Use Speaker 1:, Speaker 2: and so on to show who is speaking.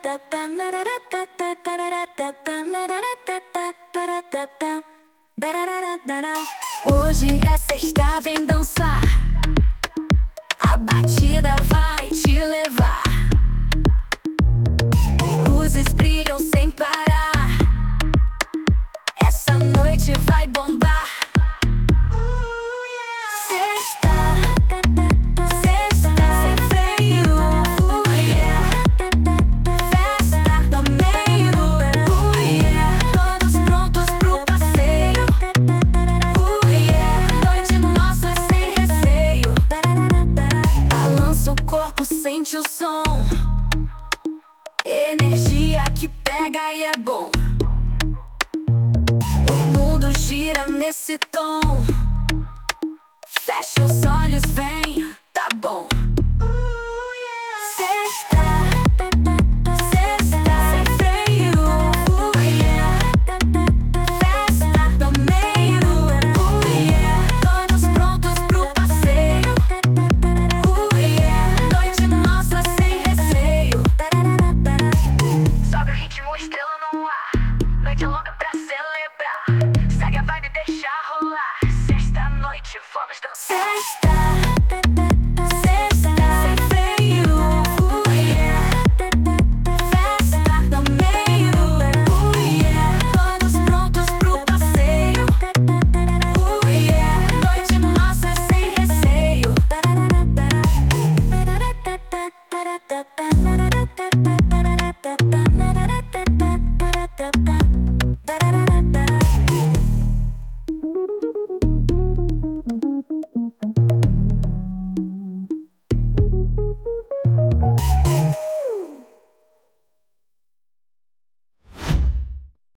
Speaker 1: Hoje é sexta, vem dançar. A batida vai te levar. Luzes brilham sem parar. Essa noite vai bombar. Sexta, sexta, sem freio. Festa no meio. Todos prontos pro passeio. Noite nossa sem receio. Balança o corpo, sente o som. Energia que pega e é bom. O mundo gira nesse tom. Fecha os olhos, vem, tá bom. Sexta, sexta, sem freio. Festa no meio. Todos prontos pro passeio. Noite nossa sem receio. Sobe o ritmo, estrela no ar. Noite louca pra celebrar. Segue a vibe, deixa rolar. Sexta noite, vamos dançar. Sexta, sexta, sem freio. Festa no meio. Todos prontos pro passeio. Noite nossa sem receio.